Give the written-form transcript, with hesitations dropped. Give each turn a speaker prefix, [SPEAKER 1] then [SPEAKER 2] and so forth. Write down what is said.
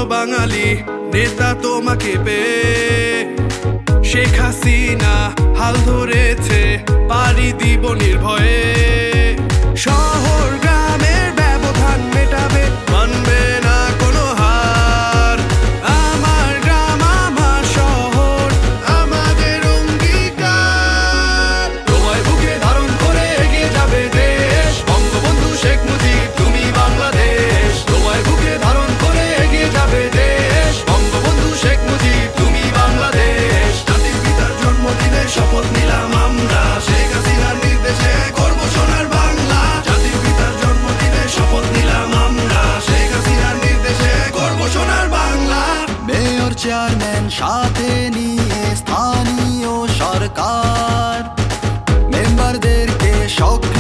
[SPEAKER 1] বাঙালি নেতা তোমাকে পেয়ে। শেখ হাসিনা হাল ধরেছে পাড়ি দিব নির্ভয়ে। শহর গ্রামের ব্যবধান মেটাবে, মানবে না কোনো হার। আমার গ্রাম আমার শহর, আমাদের অঙ্গীকার। তোমায় বুকে ধারণ করে এগিয়ে যাবে দেশ, বঙ্গবন্ধু শেখ মুজিব তুমি বাংলাদেশ। তোমায় বুকে ধারণ করে এগিয়ে যাবে দেশ, বঙ্গবন্ধু শেখ মুজিব তুমি বাংলাদেশ। জাতির পিতার জন্মদিনে শপথ নিলাম আমরা, শেখ হাসিনার নির্দেশে করব সোনার বাংলা। জাতির পিতার জন্মদিনে শপথ নিলাম আমরা, শেখ হাসিনার নির্দেশে করব সোনার বাংলা।
[SPEAKER 2] মেয়র চেয়ারম্যান সাথে নিয়ে স্থানীয় সরকার মেম্বারদেরকে সক্রিয়